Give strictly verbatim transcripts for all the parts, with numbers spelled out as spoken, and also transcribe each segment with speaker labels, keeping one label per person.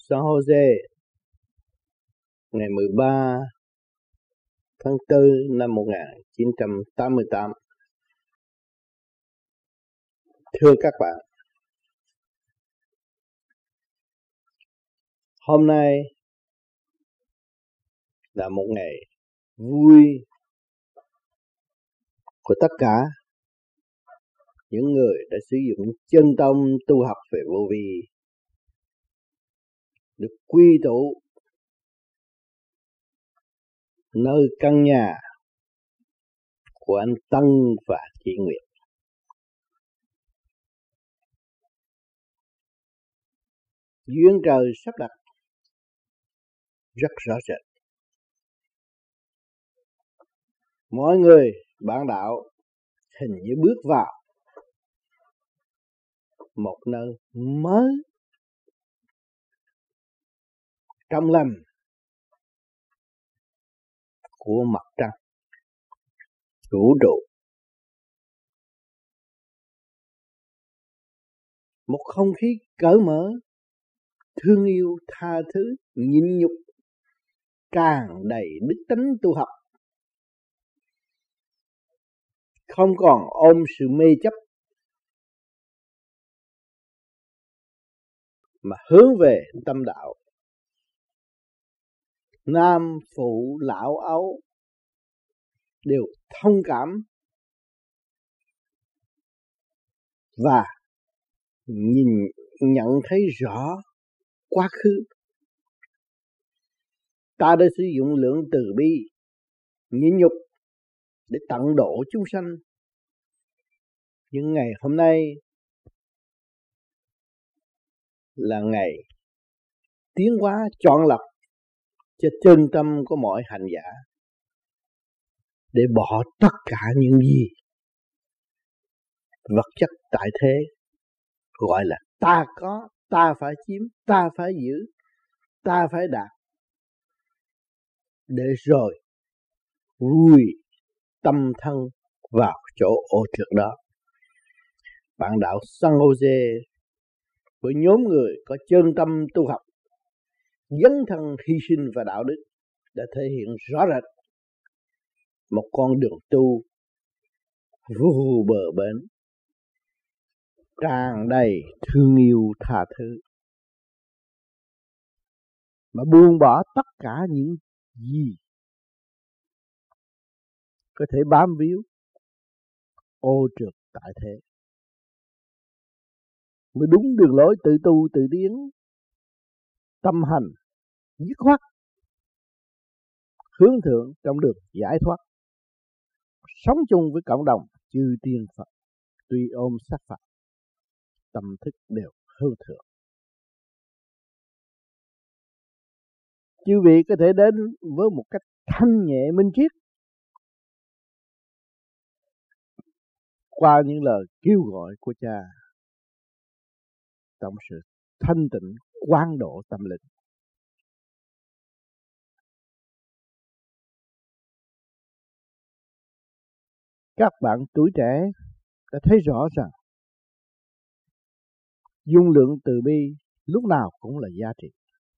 Speaker 1: San Jose ngày mười ba tháng tư năm một nghìn chín trăm tám mươi tám. Thưa các bạn, hôm nay là một ngày vui của tất cả những người đã sử dụng chân tâm tu học về vô vi, được quy tụ nơi căn nhà của anh Tân và chị Nguyệt. Duyên trời sắp đặt rất rõ rệt. Mọi người bạn đạo hình như bước vào một nơi mới trong lành của mặt trăng, vũ trụ. Một không khí cởi mở, thương yêu, tha thứ, nhịn nhục, tràn đầy đức tánh tu học. Không còn ôm sự mê chấp, mà hướng về tâm đạo. Nam phụ lão ấu đều thông cảm và nhìn nhận thấy rõ quá khứ. Ta đã sử dụng lượng từ bi, nhịn nhục để tận độ chúng sanh. Nhưng ngày hôm nay là ngày tiến hóa chọn lọc cho chân tâm của mọi hành giả, để bỏ tất cả những gì vật chất tại thế gọi là ta có, ta phải chiếm, ta phải giữ, ta phải đạt, để rồi vùi tâm thân vào chỗ ô trượt đó. Bạn đạo San Jose với nhóm người có chân tâm tu học, dấn thân hy sinh và đạo đức đã thể hiện rõ rệt một con đường tu vô bờ bến, tràn đầy thương yêu tha thứ, mà buông bỏ tất cả những gì có thể bám víu ô trượt tại thế, mới đúng đường lối tự tu tự tiến, tâm hành dứt khoát, hướng thượng trong đường giải thoát, sống chung với cộng đồng chư tiên Phật, tuy ôm sát Phật, tâm thức đều hướng thượng. Chư vị có thể đến với một cách thanh nhẹ minh triết, qua những lời kêu gọi của Cha, trong sự thanh tịnh quán độ tâm linh. Các bạn tuổi trẻ đã thấy rõ rằng dung lượng từ bi lúc nào cũng là giá trị.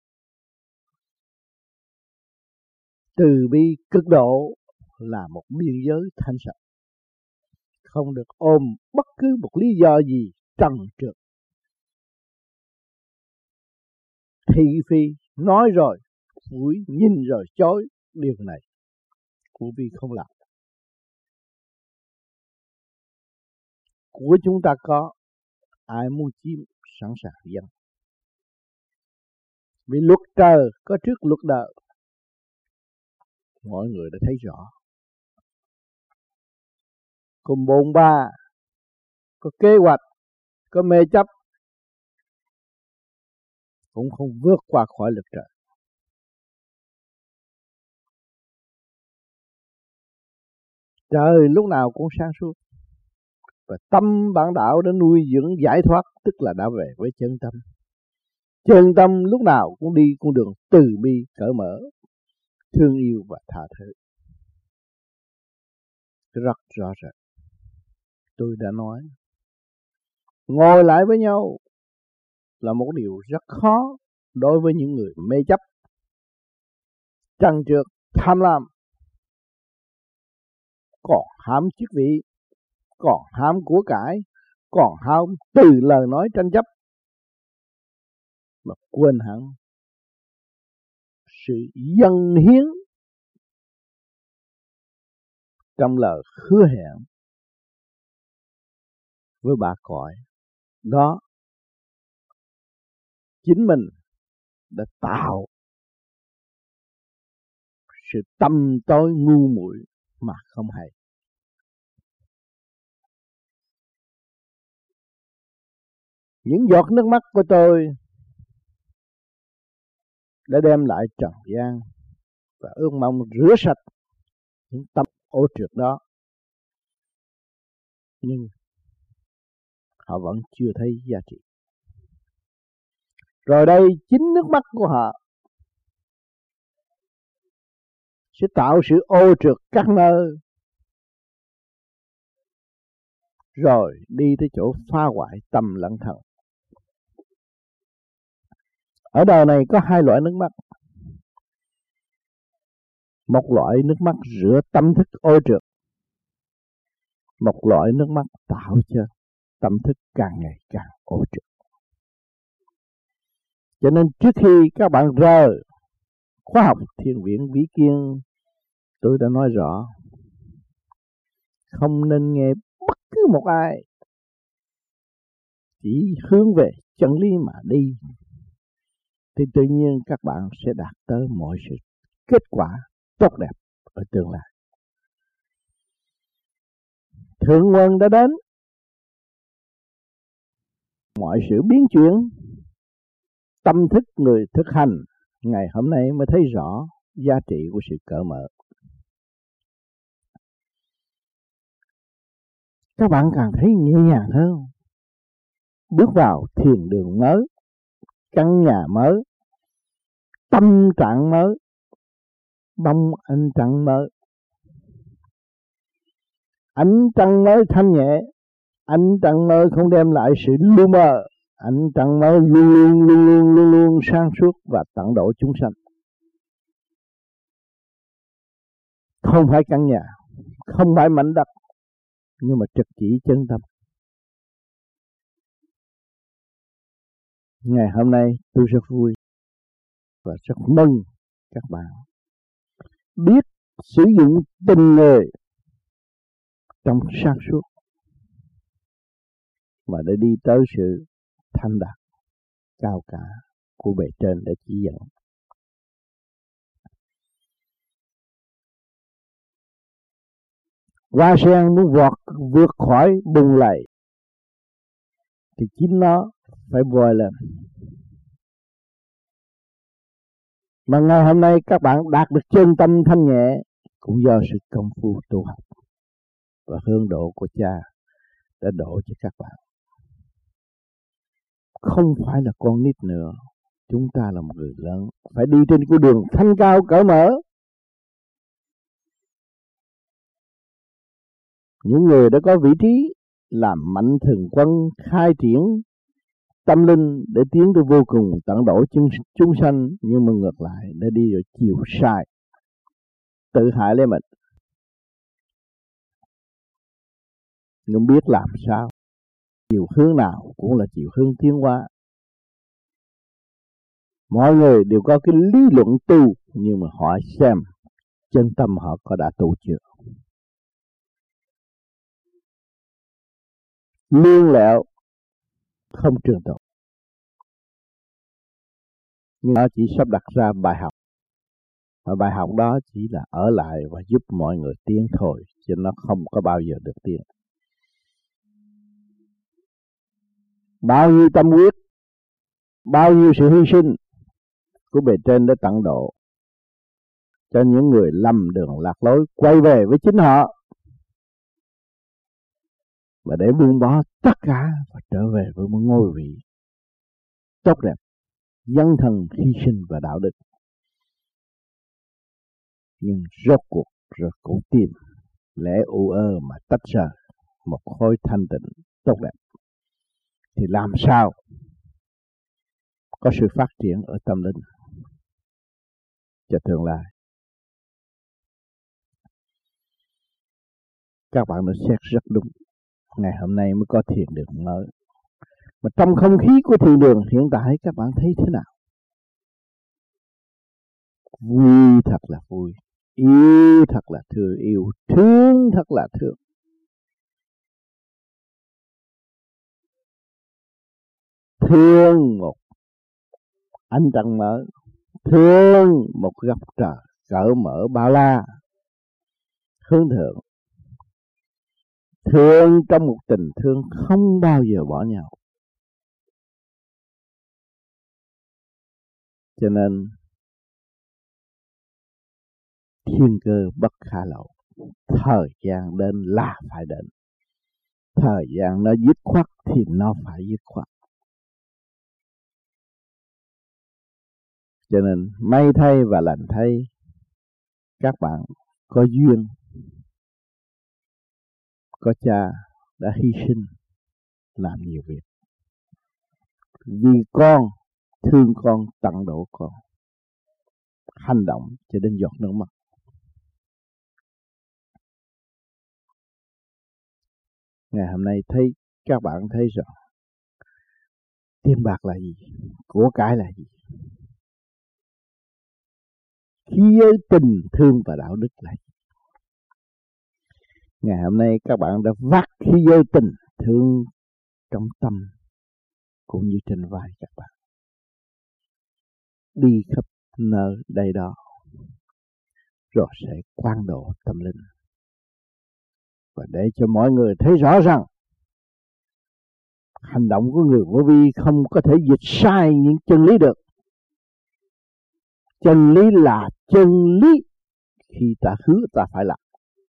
Speaker 1: Từ bi cực độ là một biên giới thanh sạch, không được ôm bất cứ một lý do gì trần trượt, thị phi, nói rồi phủi, nhìn rồi chối. Điều này của vi không làm. Của chúng ta có, ai muốn chiếm sẵn sàng dâng. Vì luật trời có trước luật đời, mọi người đã thấy rõ. Có bồn ba, có kế hoạch, có mê chấp, cũng không vượt qua khỏi luật trời. Trời lúc nào cũng sáng suốt, và tâm bản đạo đã nuôi dưỡng giải thoát, tức là đã về với chân tâm. Chân tâm lúc nào cũng đi con đường từ bi cởi mở, thương yêu và tha thứ. Rất rõ rệt. Tôi đã nói, ngồi lại với nhau là một điều rất khó, đối với những người mê chấp, trần trược, tham lam, còn ham chức vị, còn ham của cải, còn ham từ lời nói tranh chấp, mà quên hẳn sự dâng hiến trong lời hứa hẹn với bà cõi. Đó chính mình đã tạo sự tâm tối ngu muội mà không hay. Những giọt nước mắt của tôi đã đem lại trần gian và ước mong rửa sạch những tâm ô trượt đó, nhưng họ vẫn chưa thấy giá trị. Rồi đây chính nước mắt của họ sẽ tạo sự ô trượt các nơi, rồi đi tới chỗ phá hoại tâm lẫn thần. Ở đời này có hai loại nước mắt. Một loại nước mắt rửa tâm thức ô trượt, một loại nước mắt tạo cho tâm thức càng ngày càng ô trượt. Cho nên trước khi các bạn rời khóa học Thiền viện Vĩ Kiên, tôi đã nói rõ, không nên nghe bất cứ một ai, chỉ hướng về chân lý mà đi, thì tự nhiên các bạn sẽ đạt tới mọi sự kết quả tốt đẹp ở tương lai. Thượng nguồn đã đến, mọi sự biến chuyển, tâm thức người thực hành ngày hôm nay mới thấy rõ giá trị của sự cởi mở. Các bạn càng thấy nhẹ nhàng hơn, bước vào thiền đường mới, căn nhà mới, tâm trạng mới, bông ánh trăng mới. Ánh trăng mới thanh nhẹ, ánh trăng mới không đem lại sự lu mờ, ánh trăng mới luôn luôn luôn luôn luôn luôn sáng suốt và tận độ chúng sanh. Không phải căn nhà, không phải mảnh đất, nhưng mà trực chỉ chân tâm. Ngày hôm nay tôi rất vui và rất mừng các bạn biết sử dụng tình người trong sáng suốt mà để đi tới sự thanh đạt cao cả của bề trên để chỉ dẫn. Hoa sen muốn vọt vượt khỏi bùn lầy thì chính nó phải vòi lên. Mà ngày hôm nay các bạn đạt được chân tâm thanh nhẹ cũng do sự công phu tu học và hướng độ của cha đã đổ cho các bạn. Không phải là con nít nữa, chúng ta là một người lớn, phải đi trên con đường thanh cao cởi mở. Những người đã có vị trí làm mạnh thường quân, khai triển tâm linh để tiến tới vô cùng tận độ chúng sanh, nhưng mà ngược lại để đi rồi chiều sai, tự hại lấy mình. Nhưng biết làm sao, chiều hướng nào cũng là chiều hướng tiến hóa. Mọi người đều có cái lý luận tu, nhưng mà họ xem chân tâm họ có đã tu chưa. Lương lẹo không trường tồn, nhưng nó chỉ sắp đặt ra bài học, và bài học đó chỉ là ở lại và giúp mọi người tiến thôi, chứ nó không có bao giờ được tiến. Bao nhiêu tâm huyết, bao nhiêu sự hy sinh của bề trên đã tận độ cho những người lầm đường lạc lối quay về với chính họ, và để buông bỏ tất cả và trở về với một ngôi vị tốt đẹp, dân thần hy sinh và đạo đức. Nhưng rốt cuộc rồi cũng tìm lẽ u ơ mà tách rời một khối thanh tịnh tốt đẹp. Thì làm sao có sự phát triển ở tâm linh cho tương lai. Các bạn đã xét rất đúng. Ngày hôm nay mới có thiền đường mới. Mà trong không khí của thiền đường hiện tại các bạn thấy thế nào? Vui thật là vui, yêu thật là thương yêu, thương thật là thương. Thương một ánh trăng mở, thương một góc trời cởi mở bao la hướng thượng, thương trong một tình thương không bao giờ bỏ nhau. Cho nên thiên cơ bất khả lậu, thời gian đến là phải đến. Thời gian nó dứt khoát thì nó phải dứt khoát. Cho nên may thay và lành thay, các bạn có duyên, có cha đã hy sinh làm nhiều việc vì con, thương con, tận độ con, hành động cho đến giọt nước mắt. Ngày hôm nay thấy các bạn thấy rằng tiền bạc là gì, của cải là gì, khí giới tình thương và đạo đức là gì. Ngày hôm nay các bạn đã vác khí giới tình thương trong tâm cũng như trên vai các bạn, đi khắp nơi đây đó, rồi sẽ quang độ tâm linh. Và để cho mọi người thấy rõ rằng hành động của người vô vi không có thể dịch sai những chân lý được. Chân lý là chân lý, khi ta hứa ta phải làm.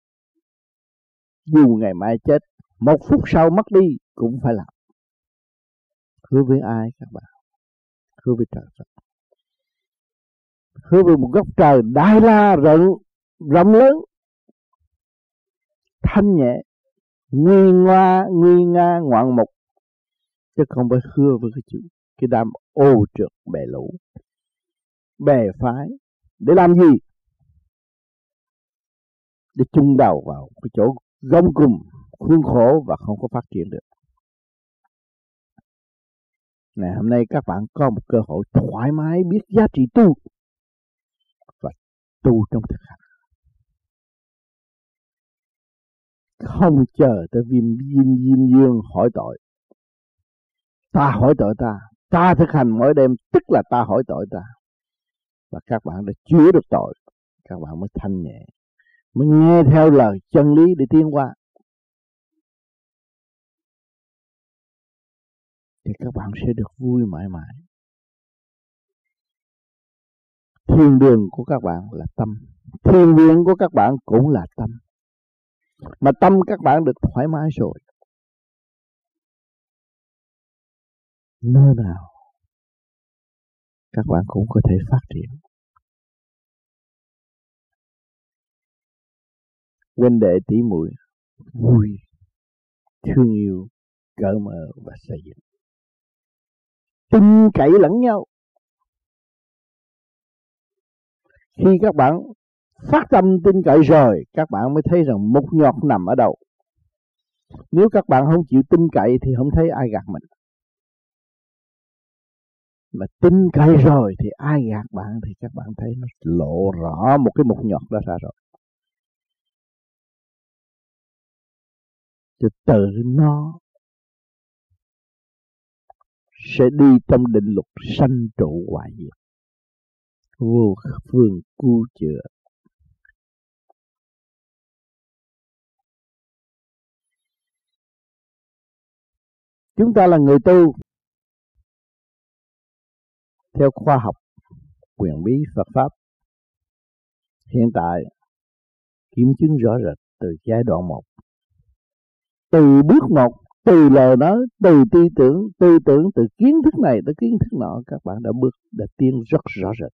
Speaker 1: Dù ngày mai chết, một phút sau mất đi cũng phải làm. Hứa với ai các bạn? Hứa với trời Phật. Hứa với một góc trời đại la rộng, rộng lớn, thanh nhẹ, nguy nga, nguy nga ngoạn mục, chứ không phải hứa với cái chuyện cái đám ô trượt bè lũ, bè phái. Để làm gì? Để chung đầu vào cái chỗ gông cùm, khuôn khổ và không có phát triển được. Ngày hôm nay các bạn có một cơ hội thoải mái biết giá trị tu và tu trong thực hành. Không chờ tới viêm diêm diêm dương hỏi tội. Ta hỏi tội ta, ta thực hành mỗi đêm, tức là ta hỏi tội ta. Và các bạn đã chữa được tội, các bạn mới thanh nhẹ, mới nghe theo lời chân lý để tiến qua. Thì các bạn sẽ được vui mãi mãi. Thiên đường của các bạn là tâm, thiên đường của các bạn cũng là tâm. Mà tâm các bạn được thoải mái rồi, nơi nào các bạn cũng có thể phát triển. Huynh đệ tỷ muội vui, thương yêu, cởi mở và xây dựng, tin cậy lẫn nhau. Khi các bạn phát tâm tin cậy rồi, các bạn mới thấy rằng mục nhọt nằm ở đâu. Nếu các bạn không chịu tin cậy thì không thấy ai gạt mình. Mà tin cậy rồi thì ai gạt bạn thì các bạn thấy nó lộ rõ một cái mục nhọt đó ra rồi. Chứ từ nó sẽ đi trong định luật sanh trụ hoại diệt, vô phương cứu chữa. Chúng ta là người tu theo khoa học quyền bí Phật Pháp. Hiện tại kiểm chứng rõ rệt từ giai đoạn một, từ bước một, từ lời nói, từ tư tưởng, tư tưởng, từ kiến thức này tới kiến thức nọ, các bạn đã bước, đã tiến rất rõ rệt.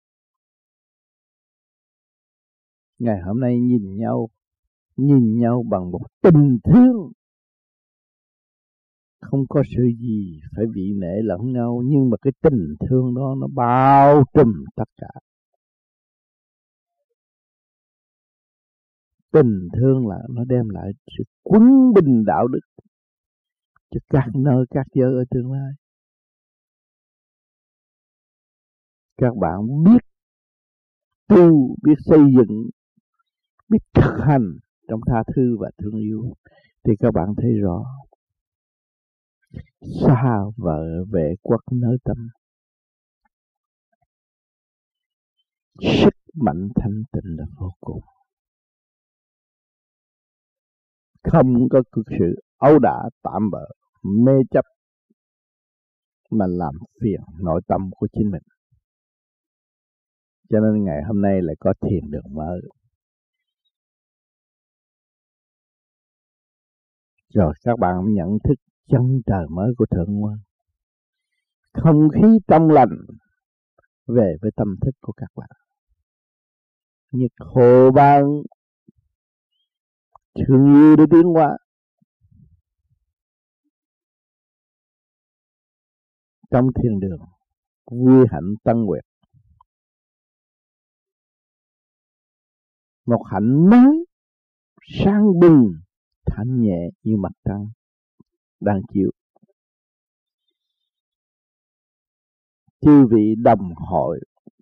Speaker 1: Ngày hôm nay nhìn nhau, nhìn nhau bằng một tình thương không có sự gì phải vị nể lẫn nhau, nhưng mà cái tình thương đó nó bao trùm tất cả. Tình thương là nó đem lại sự quân bình đạo đức cho các nơi các giới ở tương lai. Các bạn biết tu, biết xây dựng, biết thực hành trong tha thứ và thương yêu thì các bạn thấy rõ xa vợ vệ quốc nơi tâm, sức mạnh thanh tịnh là vô cùng. Không có cực sự ấu đả tạm bợ mê chấp mà làm phiền nội tâm của chính mình. Cho nên ngày hôm nay lại có thiền đường mở. Rồi các bạn nhận thức chân trời mới của Thượng Nguồn. Không khí trong lành về với tâm thức của các bạn. Nhiệt hồ ban thương yêu để tiến hóa. Trong thiên đường vui hạnh tăng nguyệt. Một hạnh mới sáng bừng thanh nhẹ như mặt trăng đang chiếu. Chư vị đồng hội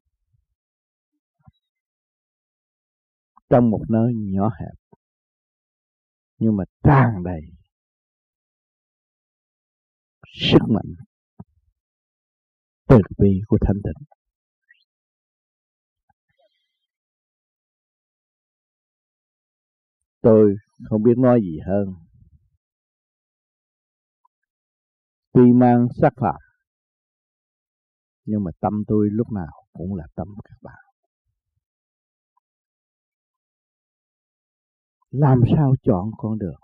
Speaker 1: trong một nơi nhỏ hẹp nhưng mà tràn đầy sức mạnh từ bi của thanh tịnh. Tôi không biết nói gì hơn. Tuy mang sắc phạm nhưng mà tâm tôi lúc nào cũng là tâm các bạn. Làm sao chọn con đường,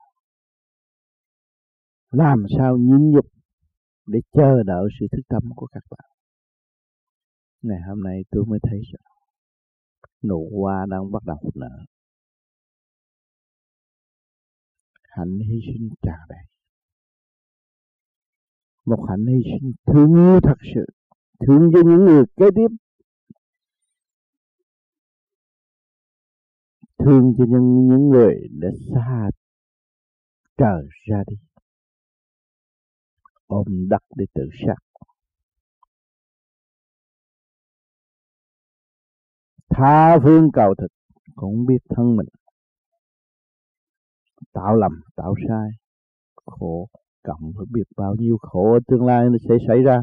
Speaker 1: làm sao nhịn nhục để chờ đợi sự thức tâm của các bạn. Ngày hôm nay tôi mới thấy rằng nụ hoa đang bắt đầu nở. Hạnh hy sinh tràn đầy. Một hạnh hy sinh thương yêu thật sự, thương cho những người kế tiếp, thương cho những, những người đã xa trời ra đi, ôm đất để tự sát. Tha phương cầu thực cũng biết thân mình tạo lầm tạo sai, khổ cộng với biết bao nhiêu khổ ở tương lai nó sẽ xảy ra.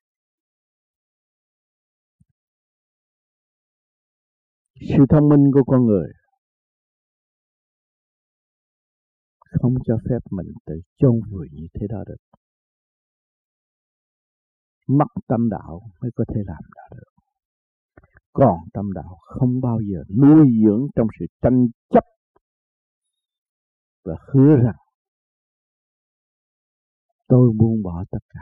Speaker 1: Sự thông minh của con người không cho phép mình tự chôn vùi như thế đó được. Mất tâm đạo mới có thể làm đó được. Còn tâm đạo không bao giờ nuôi dưỡng trong sự tranh chấp và hứa rằng tôi buông bỏ tất cả,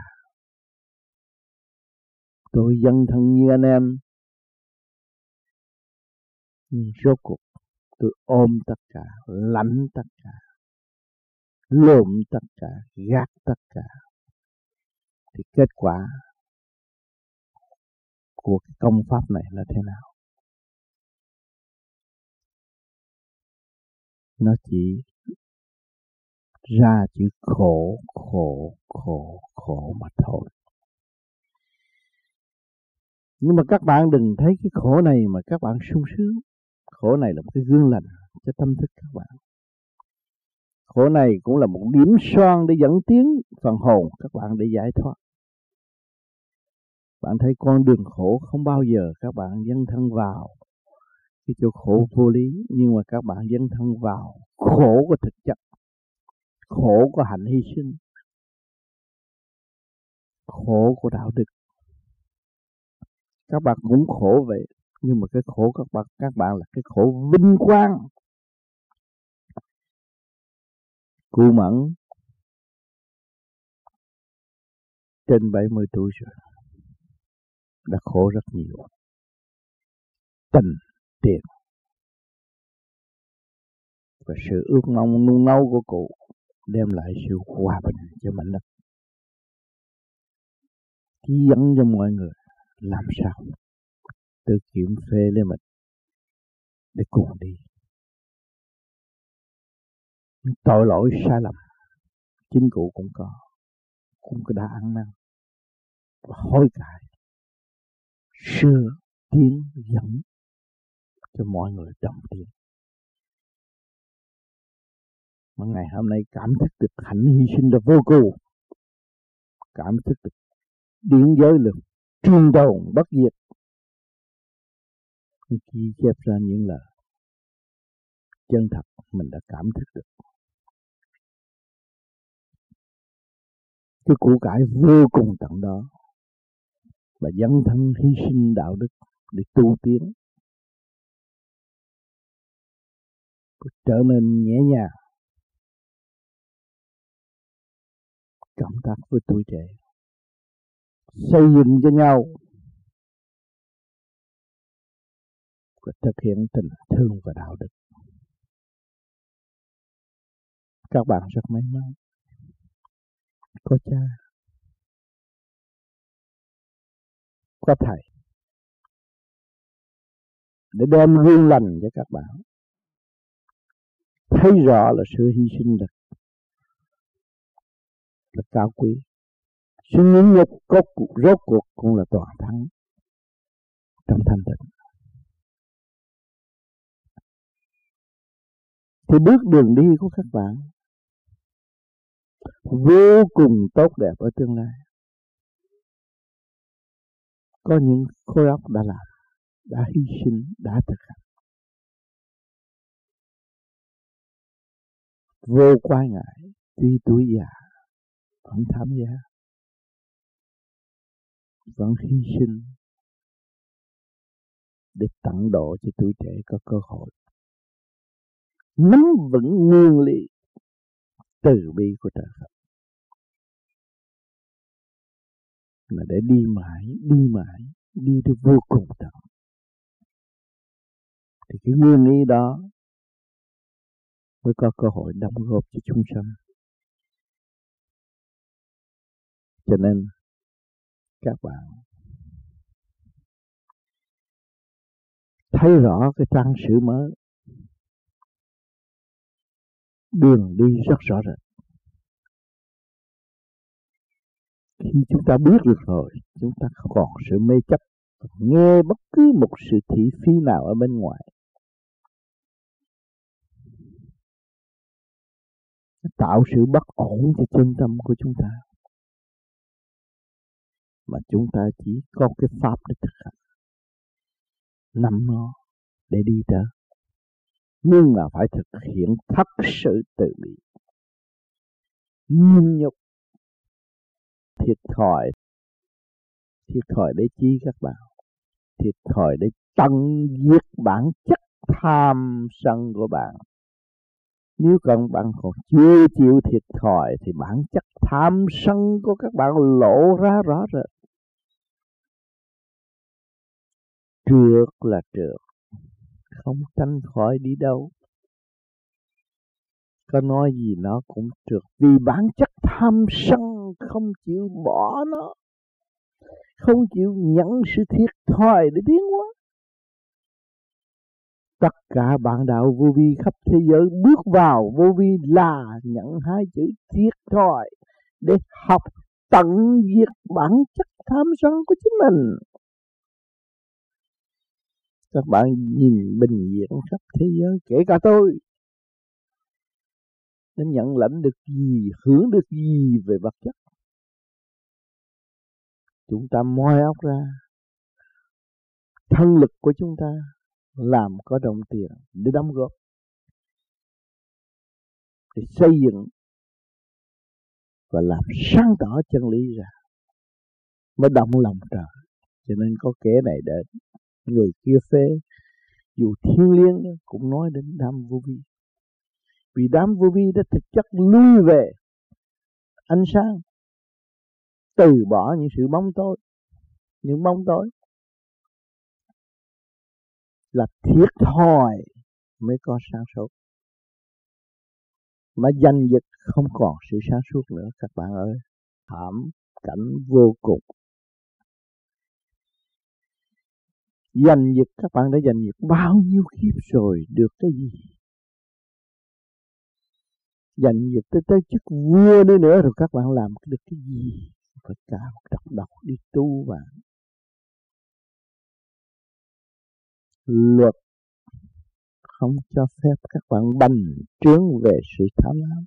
Speaker 1: tôi dấn thân như anh em, nhưng rốt cuộc tôi ôm tất cả, lãnh tất cả, lộn tất cả, gạt tất cả. Thì kết quả của cái công pháp này là thế nào? Nó chỉ ra chữ khổ, khổ, khổ, khổ mà thôi. Nhưng mà các bạn đừng thấy cái khổ này mà các bạn sung sướng. Khổ này là một cái gương lành cho tâm thức các bạn. Khổ này cũng là một điểm son để dẫn tiến phần hồn các bạn để giải thoát. Bạn thấy con đường khổ không bao giờ các bạn dấn thân vào cái chỗ khổ vô lý, nhưng mà các bạn dấn thân vào khổ của thực chất, khổ của hạnh hy sinh, khổ của đạo đức. Các bạn cũng khổ vậy, nhưng mà cái khổ các bạn các bạn là cái khổ vinh quang. Cụ Mẫn trên bảy mươi tuổi rồi, đã khổ rất nhiều. Tình, tiền và sự ước mong nung nấu của cụ đem lại sự hòa bình cho mảnh đất. chỉ dẫn cho mọi người làm sao tự kiểm phê lên mình để cùng đi. Tội lỗi sai lầm chính cụ cũng có, cũng có đã ăn năn và hối cải, sửa tiến dẫn cho mọi người đồng tiến. Mà ngày hôm nay cảm thức được hạnh hy sinh là vô cùng, cảm thức được điển giới lực trường tồn bất diệt, ghi chép ra những lời chân thật mình đã cảm thức được. Cái của cải vô cùng tận đó và dấn thân hy sinh đạo đức để tu tiến, trở nên nhẹ nhàng, cảm tác với tuổi trẻ, xây dựng cho nhau và thực hiện tình thương và đạo đức. Các bạn rất may mắn có cha, có thầy để đem gương lành cho các bạn thấy rõ là sự hy sinh là, là cao quý. Sự nhẫn nhục cốt cuộc rốt cuộc cũng là toàn thắng trong thanh tịnh. Thì bước đường đi của các bạn vô cùng tốt đẹp ở tương lai. Có những khối óc đã làm, đã hy sinh, đã thực hành, vô quái ngại, tuy tuổi già vẫn tham gia, vẫn hy sinh để tận độ cho tuổi trẻ có cơ hội nắm vững nguyên lý từ bi của trời Phật, là để đi mãi, đi mãi, đi tới vô cùng tận. Thì cái nguyên lý đó mới có cơ hội đóng góp cho chúng sanh. Cho nên các bạn thấy rõ cái trang sử mới, đường đi rất rõ rệt. Khi chúng ta biết được rồi, chúng ta không còn sự mê chấp, nghe bất cứ một sự thị phi nào ở bên ngoài. Nó tạo sự bất ổn cho chân tâm của chúng ta. Mà chúng ta chỉ có cái pháp để thực hành, nắm nó để đi tới. Nhưng mà phải thực hiện thật sự từ bi, nhịn nhục, thiệt thòi. Thiệt thòi để chi các bạn? Thiệt thòi để tận diệt bản chất tham sân của bạn. Nếu cần bạn còn chưa chịu thiệt thòi thì bản chất tham sân của các bạn lộ ra rõ rệt. Trượt là trượt, không tránh khỏi đi đâu. Có nói gì nó cũng trượt, vì bản chất tham sân không chịu bỏ nó, không chịu nhận sự thiệt thòi để tiến hóa. Tất cả bạn đạo vô vi khắp thế giới bước vào vô vi là nhận hai chữ thiệt thòi để học tận diệt bản chất tham sân của chính mình. Các bạn nhìn bình diện khắp thế giới, kể cả tôi, nó nhận lãnh được gì, hưởng được gì về vật chất. Chúng ta moi óc ra, thân lực của chúng ta làm có đồng tiền để đóng góp, để xây dựng và làm sáng tỏ chân lý ra, mới động lòng trời. Cho nên có kẻ này đến, người kia phê, dù thiên liêng cũng nói đến đám vô vi. Vì đám vô vi đã thực chất lui về ánh sáng, từ bỏ những sự bóng tối. Những bóng tối là thiệt thòi mới có sáng suốt. Mà danh dịch không còn sự sáng suốt nữa các bạn ơi. Thảm cảnh vô cùng. Giành giật, các bạn đã giành giật bao nhiêu kiếp rồi, được cái gì? Giành giật tới tới chức vua nữa nữa rồi các bạn làm được cái gì? Phải cao độc độc đi tu và luật không cho phép các bạn bành trướng về sự tham lam.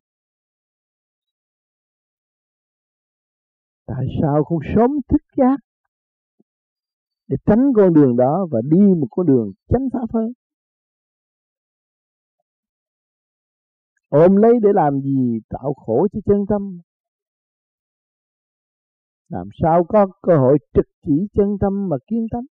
Speaker 1: Tại sao không sớm thức giác để tránh con đường đó và đi một con đường chánh pháp hơn? Ôm lấy để làm gì? Tạo khổ cho chân tâm. Làm sao có cơ hội trực chỉ chân tâm mà kiến tánh?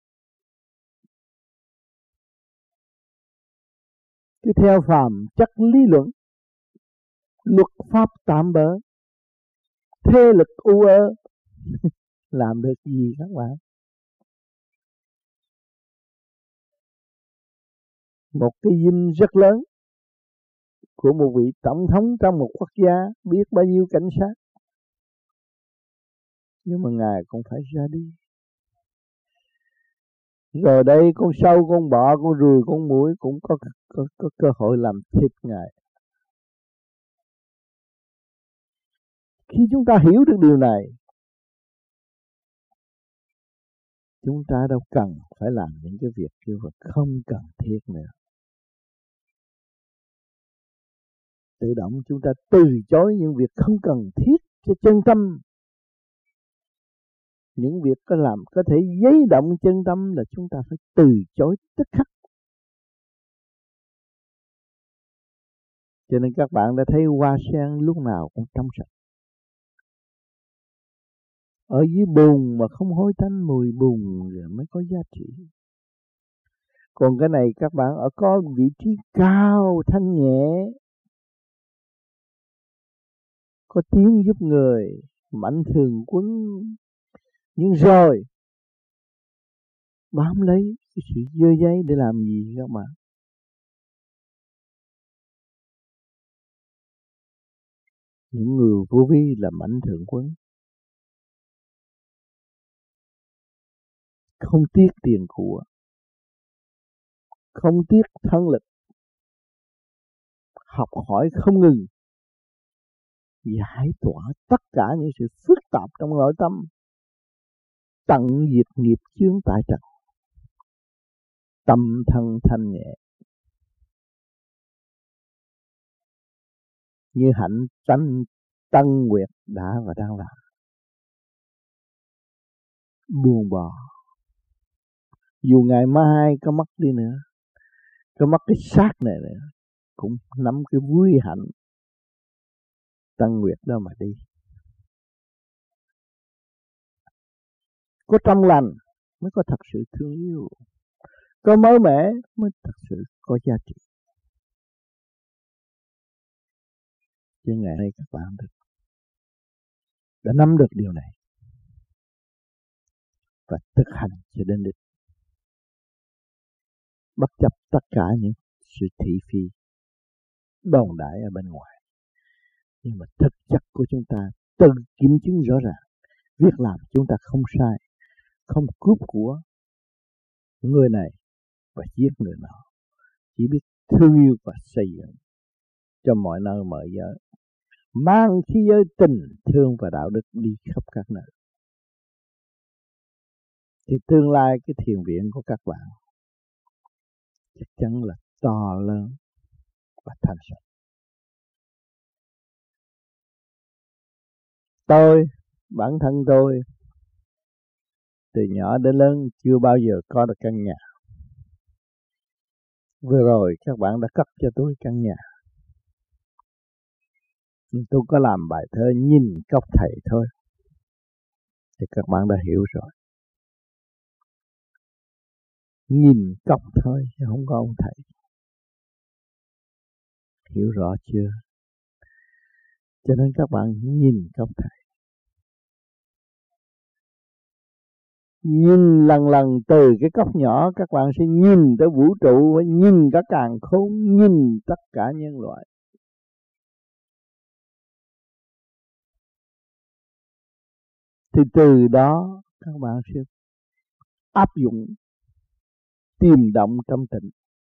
Speaker 1: Cứ theo phàm chất lý luận, luật pháp tạm bỡ, thế lực u ơ, làm được gì các bạn? Một cái dinh rất lớn của một vị tổng thống trong một quốc gia, biết bao nhiêu cảnh sát, nhưng mà Ngài cũng phải ra đi. Rồi đây con sâu, con bọ, con ruồi, con muỗi cũng có, có, có cơ hội làm thịt Ngài. Khi chúng ta hiểu được điều này, chúng ta đâu cần phải làm những cái việc kia và không cần thiết nữa. Tự động chúng ta từ chối những việc không cần thiết cho chân tâm. Những việc có làm có thể giấy động chân tâm là chúng ta phải từ chối tức khắc. Cho nên các bạn đã thấy hoa sen lúc nào cũng trong sạch. Ở dưới bùn mà không hôi tanh, mùi bùn rồi mới có giá trị. Còn cái này các bạn ở có vị trí cao, thanh nhẹ, có tiếng giúp người, mạnh thường quân. Nhưng rồi bám lấy cái sự dơ giấy để làm gì các bạn? Những người vô vi là mạnh thường quân, không tiếc tiền của, không tiếc thân lực, học hỏi không ngừng, giải tỏa tất cả những sự phức tạp trong nội tâm, tận diệt nghiệp chướng tại trần, tâm thân thanh nhẹ. Như hạnh tánh Tân Nguyệt đã và đang làm. Buông bỏ. Dù ngày mai có mất đi nữa, có mất cái xác này nữa, cũng nắm cái vui hạnh Tân Nguyệt đó mà đi. Có trong lành mới có thật sự thương yêu, có mới mẻ mới thật sự có giá trị. Chứ ngày nay các bạn được đã nắm được điều này và thực hành cho đến đích, bất chấp tất cả những sự thị phi đồn đại ở bên ngoài. Nhưng mà thực chất của chúng ta tự kiểm chứng rõ ràng, việc làm chúng ta không sai, không cướp của người này và giết người nọ, chỉ biết thương yêu và xây dựng cho mọi nơi mọi giới, mang khí giới tình thương và đạo đức đi khắp các nơi. Thì tương lai cái thiền viện của các bạn chắc chắn là to lớn và thành sạch. Tôi, bản thân tôi, từ nhỏ đến lớn chưa bao giờ có được căn nhà. Vừa rồi các bạn đã cấp cho tôi căn nhà. Tôi có làm bài thơ Nhìn Cốc Thầy thôi, thì các bạn đã hiểu rồi. Nhìn cốc thôi chứ không có ông thầy. Hiểu rõ chưa? Cho nên các bạn nhìn cốc thầy. Nhìn lần lần từ cái cốc nhỏ, các bạn sẽ nhìn tới vũ trụ, nhìn cả càn khôn, nhìn tất cả nhân loại. Thì từ đó các bạn sẽ áp dụng tìm động trong tịnh.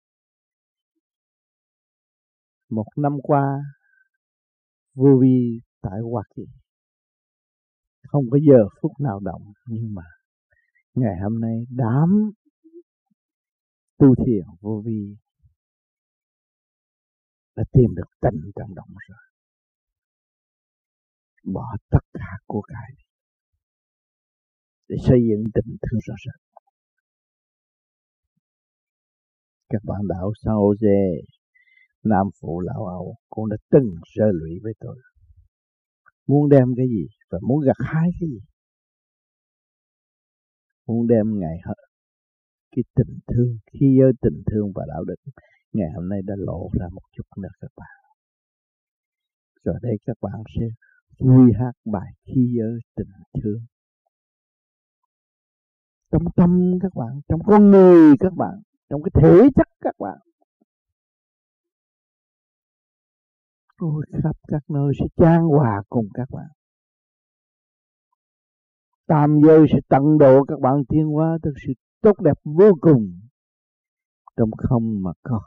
Speaker 1: Một năm qua vô vi tại Hoa Kỳ không có giờ phút nào động, nhưng mà ngày hôm nay đám tu thiền vô vi đã tìm được tịnh trong động rồi, bỏ tất cả của cải để xây dựng tình thương rõ rệt. Các bạn đạo San Jose, Nam Phụ Lão Âu cũng đã từng rơi lụy với tôi. Muốn đem cái gì và muốn gặt hái cái gì? Muốn đem ngày hết cái tình thương, khi giới tình thương và đạo đức, ngày hôm nay đã lộ ra một chút nữa các bạn. Rồi đây các bạn sẽ vui hát bài khi giới tình thương. Trong tâm các bạn, trong con người các bạn, trong cái thể chất các bạn. Ôi, khắp các nơi sẽ chan hòa cùng các bạn. Tam giới sẽ tận độ các bạn tiến hóa thực sự tốt đẹp vô cùng. Trong không mà có.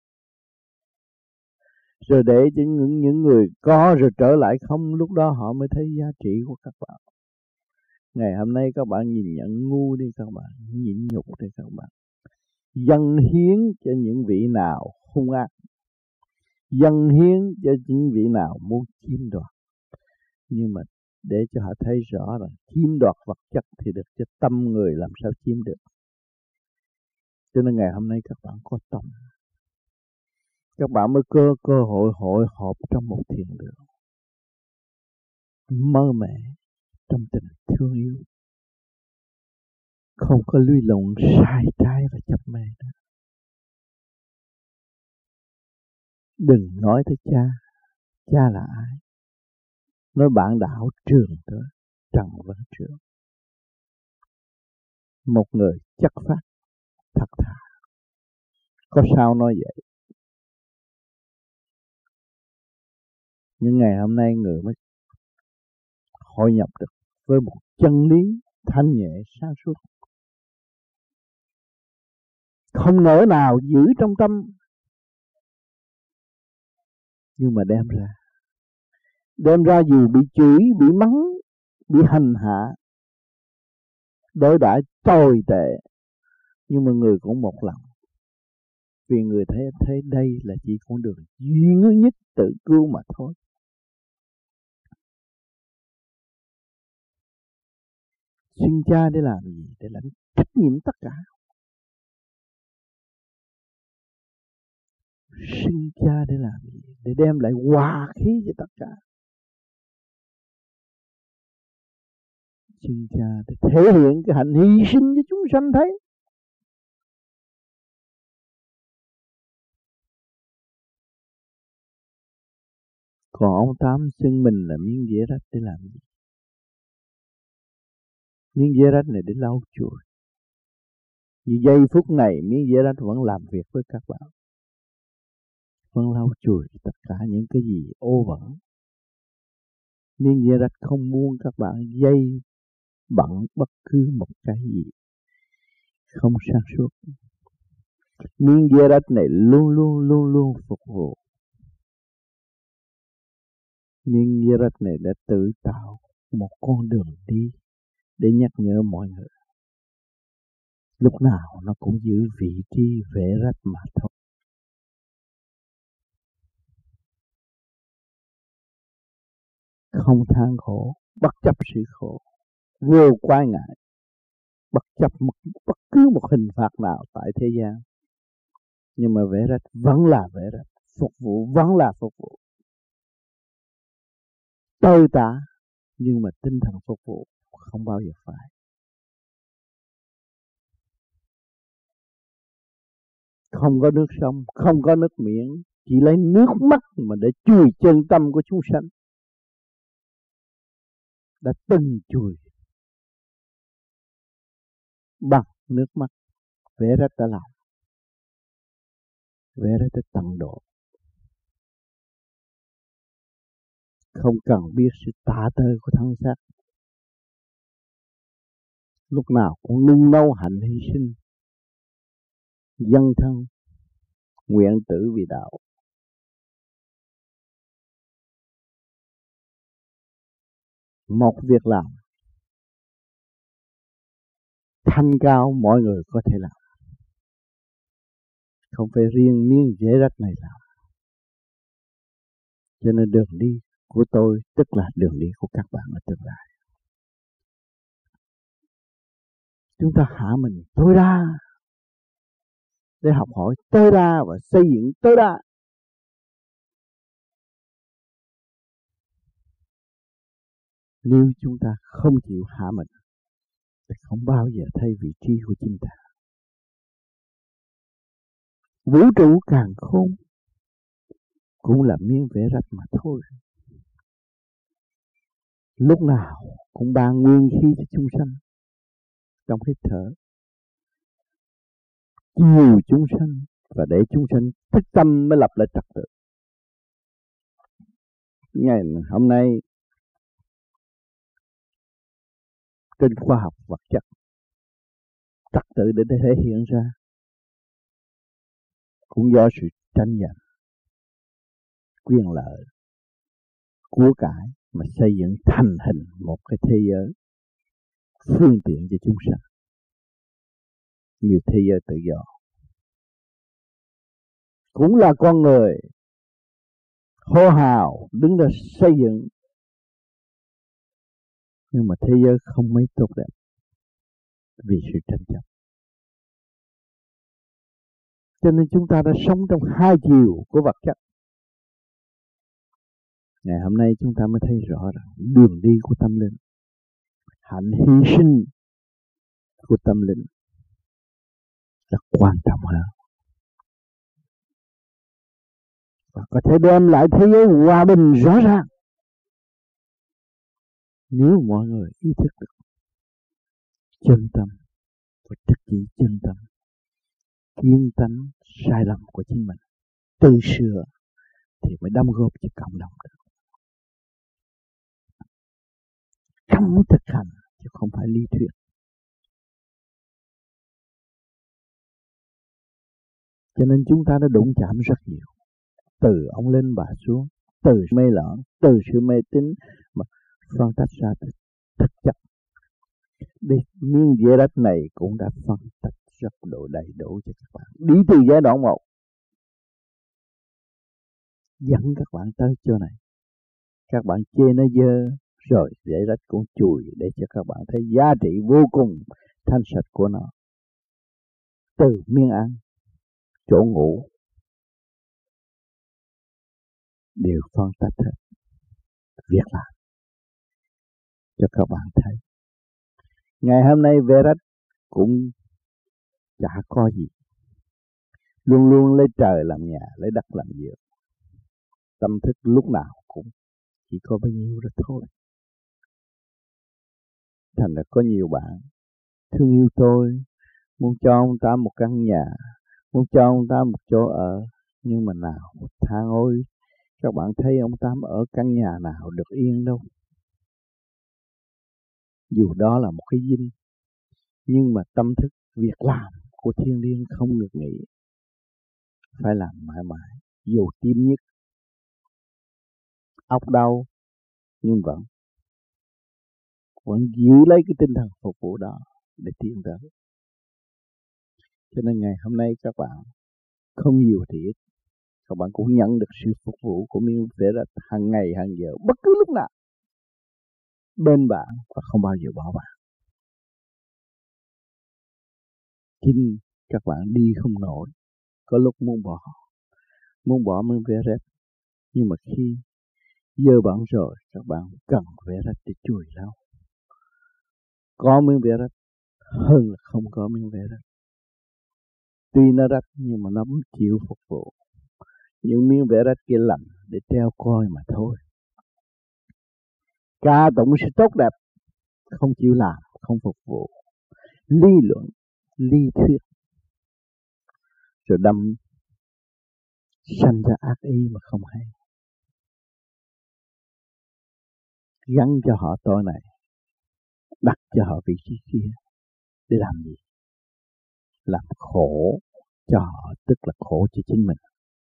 Speaker 1: Rồi để cho những, những người có rồi trở lại không, lúc đó họ mới thấy giá trị của các bạn. Ngày hôm nay các bạn nhìn nhận ngu đi các bạn, nhịn nhục đi các bạn. Dâng hiến cho những vị nào hung ác, dâng hiến cho những vị nào muốn chiếm đoạt. Nhưng mà để cho họ thấy rõ là chiếm đoạt vật chất thì được, cho tâm người làm sao chiếm được. Cho nên ngày hôm nay các bạn có tâm, các bạn mới cơ cơ hội hội họp trong một thiền đường, mơ mẹ trong tình thương yêu, không có luy luận sai trái và chấp mê nữa. Đừng nói tới cha, cha là ai? Nói bạn đạo Trường tới, Trần Văn Trường, một người chất phát, thật thà. Có sao nói vậy? Nhưng ngày hôm nay người mới hội nhập được với một chân lý thanh nhẹ sáng suốt, không nỡ nào giữ trong tâm, nhưng mà đem ra đem ra dù bị chửi, bị mắng, bị hành hạ, đối đãi tồi tệ, nhưng mà người cũng một lòng, vì người thấy thấy đây là chỉ con đường duy nhất tự cứu mà thôi. Sinh cha để làm gì? Để lãnh trách nhiệm tất cả. Sinh cha để làm gì? Để đem lại hòa khí cho tất cả. Sinh cha để thể hiện cái hạnh hy sinh cho chúng sanh thấy. Còn ông Tám xưng mình là miếng dĩa rách để làm gì? Miếng dĩa rách này để lau chùi. Như giây phút này miếng dĩa rách vẫn làm việc với các bạn, vẫn lau chùi tất cả những cái gì ô bẩn. Miếng dĩa rách không muốn các bạn dây bận bất cứ một cái gì không sáng suốt. Miếng dĩa rách này luôn luôn luôn luôn phục vụ. Miếng dĩa rách này đã tự tạo một con đường đi để nhắc nhở mọi người. Lúc nào nó cũng giữ vị trí vẽ rách mà thôi. Không than khổ, bất chấp sự khổ, vô quái ngại, bất chấp một, bất cứ một hình phạt nào tại thế gian. Nhưng mà vẽ rách vẫn là vẽ rách, phục vụ vẫn là phục vụ. Tơi tả, nhưng mà tinh thần phục vụ không bao giờ phải. Không có nước sông, không có nước miệng, chỉ lấy nước mắt mà để chùi chân tâm của chúng sanh. Đã từng chùi bằng nước mắt, vẽ rách đã làm, vẽ rách đã tận độ. Không cần biết sự tạ tơi của thân xác, lúc nào cũng nung nấu hạnh hy sinh Dân thân nguyện tử vì đạo. Một việc làm thanh cao mọi người có thể làm, không phải riêng miếng dễ rách này làm. Cho nên đường đi của tôi tức là đường đi của các bạn ở tương lai. Chúng ta hạ mình tối đa để học hỏi tối đa và xây dựng tối đa. Nếu chúng ta không chịu hạ mình thì không bao giờ thấy vị trí của chính ta. Vũ trụ càng khôn cũng là miếng vẽ rách mà thôi. Lúc nào cũng ban nguyên khí cho chúng sanh trong hít thở, chiều chúng sanh và để chúng sanh thức tâm mới lập lại trật tự. Ngày hôm nay trên khoa học vật chất, trật tự để thể hiện ra cũng do sự tranh giành, quyền lợi, của cải mà xây dựng thành hình một cái thế giới phương tiện cho chúng sanh như thế giới tự do. Cũng là con người hô hào đứng ra xây dựng, nhưng mà thế giới không mấy tốt đẹp vì sự tranh chấp. Cho nên chúng ta đã sống trong hai chiều của vật chất. Ngày hôm nay chúng ta mới thấy rõ rằng đường đi của tâm linh, hạnh hy sinh của tâm linh là quan trọng hơn, và có thể đem lại thế giới hòa bình rõ ràng nếu mọi người ý thức được chân tâm và thực chỉ chân tâm, kiên tánh sai lầm của chính mình, tự sửa thì mới đóng góp cho cộng đồng được. Trong thực hành chứ không phải lý thuyết. Cho nên chúng ta đã đụng chạm rất nhiều, từ ông lên bà xuống, từ mê lỏng, từ sự mê tín mà phân tách ra thực chất. Để miếng dĩa đất này cũng đã phân tách rất độ đầy đủ cho các bạn. Đi từ giai đoạn một dẫn các bạn tới chỗ này. Các bạn chê nó dơ, rồi dĩa đất cũng chùi để cho các bạn thấy giá trị vô cùng thanh sạch của nó. Từ miếng ăn, chỗ ngủ đều phân tách hết. Việc làm cho các bạn thấy. Ngày hôm nay Verat cũng chả có gì, luôn luôn lấy trời làm nhà, lấy đất làm giường. Tâm thức lúc nào cũng chỉ có bấy nhiêu đó thôi. Thành ra có nhiều bạn thương yêu tôi, muốn cho ông ta một căn nhà, muốn cho ông ta một chỗ ở, nhưng mà nào than ôi, các bạn thấy ông Tám ở căn nhà nào được yên đâu. Dù đó là một cái dinh, nhưng mà tâm thức việc làm của thiên liêng không ngừng nghỉ, phải làm mãi mãi, dù tim nhức, óc đau, nhưng vẫn vẫn giữ lấy cái tinh thần phục vụ đó để tiến tới. Cho nên ngày hôm nay các bạn không nhiều thì ít, các bạn cũng nhận được sự phục vụ của miếng vẽ ra hàng ngày hàng giờ, bất cứ lúc nào bên bạn và không bao giờ bỏ bạn. Chính các bạn đi không nổi, có lúc muốn bỏ, muốn bỏ miếng vẽ rách, nhưng mà khi dơ bẩn rồi các bạn cần vẽ rách để chùi lau. Có miếng vẽ rách hơn là không có miếng vẽ rách. Tuy nó rách nhưng mà nó cũng chịu phục vụ. Những miếng vẽ rách kia lạnh để treo coi mà thôi. Ca tụng sự tốt đẹp, không chịu làm, không phục vụ. Lý luận, lý thuyết, rồi đâm sanh ra ác ý mà không hay. Gắn cho họ tôi này, đặt cho họ vị trí kia để làm gì? Làm khổ cho họ tức là khổ cho chính mình.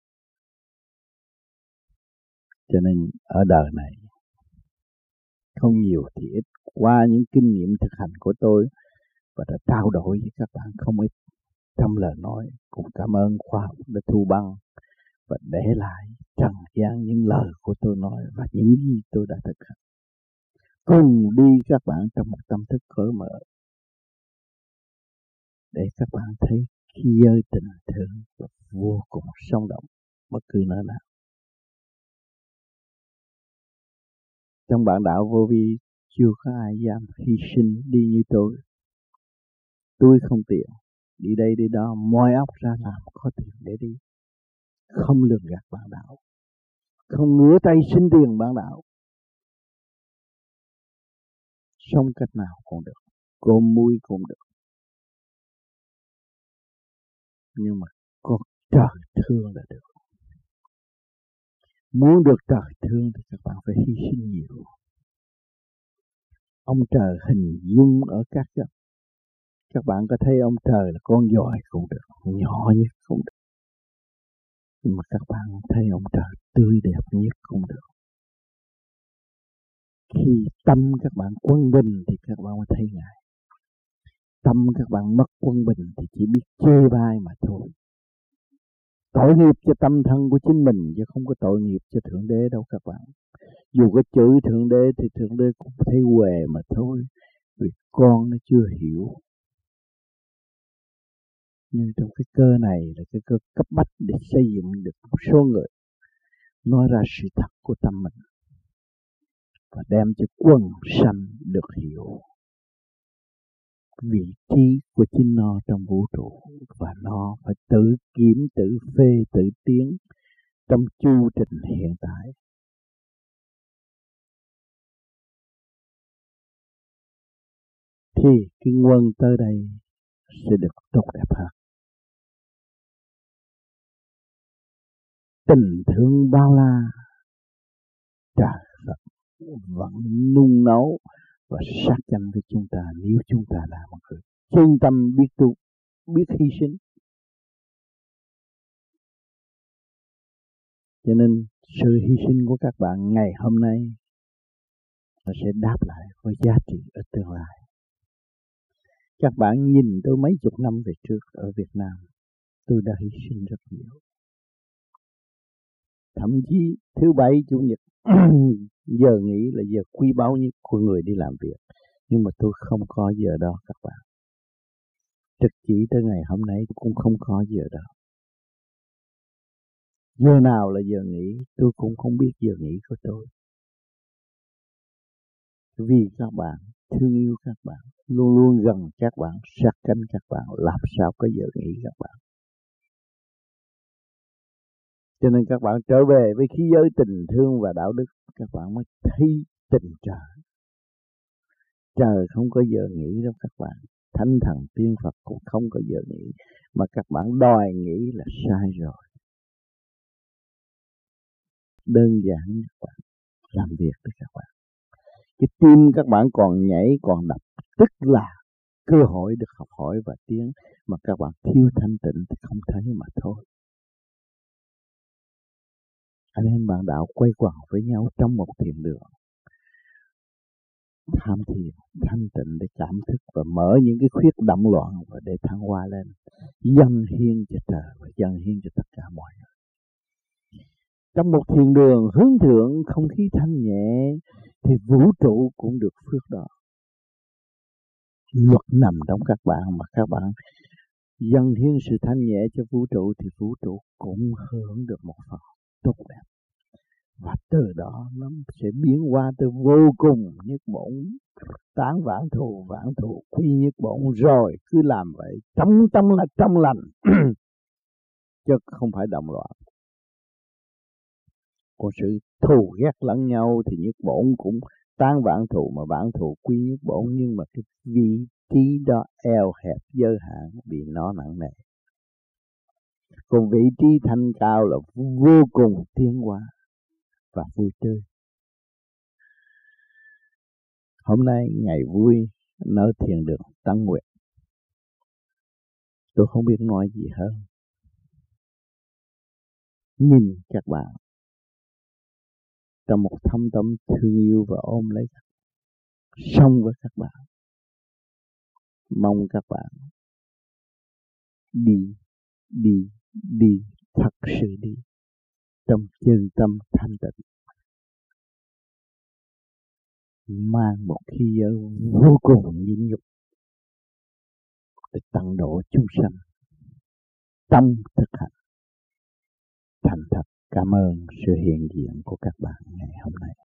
Speaker 1: Cho nên ở đời này không nhiều thì ít, qua những kinh nghiệm thực hành của tôi và đã trao đổi với các bạn không ít trong lời nói, cũng cảm ơn khoa học đã thu băng và để lại trần gian những lời của tôi nói và những gì tôi đã thực hành. Cùng đi các bạn trong một tâm thức cởi mở để các bạn thấy khi giới tình thương và vô cùng sống động bất cứ nơi nào. Trong bản đạo vô vi chưa có ai dám hy sinh đi như tôi. Tôi không tiền, đi đây đi đó, moi óc ra làm có tiền để đi. Không lường gạt bản đạo, không ngửa tay xin tiền bản đạo. Sống cách nào cũng được, cơm muối cũng được. Nhưng mà có trời thương là được. Muốn được trời thương thì các bạn phải hy sinh nhiều. Ông trời hình dung ở các góc. Các bạn có thấy ông trời là con giòi cũng được, nhỏ nhất cũng được. Nhưng mà các bạn thấy ông trời tươi đẹp nhất cũng được. Khi tâm các bạn quân bình thì các bạn mới thấy Ngài. Tâm các bạn mất quân bình thì chỉ biết chê bai mà thôi. Tội nghiệp cho tâm thân của chính mình chứ không có tội nghiệp cho Thượng Đế đâu các bạn. Dù có chửi Thượng Đế thì Thượng Đế cũng thấy huề mà thôi. Vì con nó chưa hiểu. Nhưng trong cái cơ này là cái cơ cấp bách để xây dựng được một số người nói ra sự thật của tâm mình và đem cho quần sanh được hiểu vị trí của chính nó trong vũ trụ, và nó phải tự kiểm, tự phê, tự tiến trong chu trình hiện tại. Thì cái nguồn tới đây sẽ được tốt đẹp hơn. Tình thương bao la, trời Phật vẫn nung nấu và sát canh với chúng ta nếu chúng ta là một người chân tâm biết tu, biết hy sinh. Cho nên sự hy sinh của các bạn ngày hôm nay nó sẽ đáp lại với giá trị ở tương lai. Các bạn nhìn tôi mấy chục năm về trước ở Việt Nam, tôi đã hy sinh rất nhiều. Thậm chí thứ bảy, chủ nhật giờ nghỉ là giờ quý báu nhất của người đi làm việc. Nhưng mà tôi không có giờ đó các bạn. Trực chỉ tới ngày hôm nay cũng không có giờ đó. Giờ nào là giờ nghỉ tôi cũng không biết giờ nghỉ của tôi. Vì các bạn, thương yêu các bạn, luôn luôn gần các bạn, sát cánh các bạn, làm sao có giờ nghỉ các bạn. Cho nên các bạn trở về với khí giới tình thương và đạo đức, các bạn mới thấy tình trời. Trời không có giờ nghỉ đâu các bạn. Thánh thần tiên Phật cũng không có giờ nghỉ. Mà các bạn đòi nghỉ là sai rồi. Đơn giản các bạn, làm việc với các bạn. Cái tim các bạn còn nhảy, còn đập, tức là cơ hội được học hỏi và tiến. Mà các bạn thiếu thanh tịnh thì không thấy mà thôi. Anh em bạn đạo quay quần với nhau trong một thiền đường. Tham thiền, thanh tịnh để cảm thức và mở những cái khuyết động loạn và để thăng hoa lên. Dâng hiến cho trời và dâng hiến cho tất cả mọi người. Trong một thiền đường hướng thượng, không khí thanh nhẹ thì vũ trụ cũng được phước đó. Luật nằm trong các bạn mà các bạn dâng hiến sự thanh nhẹ cho vũ trụ thì vũ trụ cũng hưởng được một phần tốt đẹp. Và từ đó nó sẽ biến hóa từ vô cùng nhất bổn, tán vãn thù, vãn thù quy nhất bổn, rồi cứ làm vậy trong tâm là trong lành chứ không phải động loạn. Có sự thù ghét lẫn nhau thì nhất bổn cũng tán vãn thù, mà vãn thù quy nhất bổn, nhưng mà cái vị trí đó eo hẹp giới hạn vì nó nặng nề. Còn vị trí thanh cao là vô cùng tiến hóa và vui tươi. Hôm nay ngày vui nơi thiền đường Tân Nguyệt. Tôi không biết nói gì hơn.
Speaker 2: nhìn các bạn trong một thâm tâm thương yêu và ôm lấy các bạn, sống với các bạn. Mong các bạn đi, đi, đi, thật sự đi, trong chân tâm thanh tịnh, mang một khí giới vô cùng nhịn nhục để tận độ chúng sanh. Tâm thực hành, thành thật cảm ơn sự hiện diện của các bạn ngày hôm nay.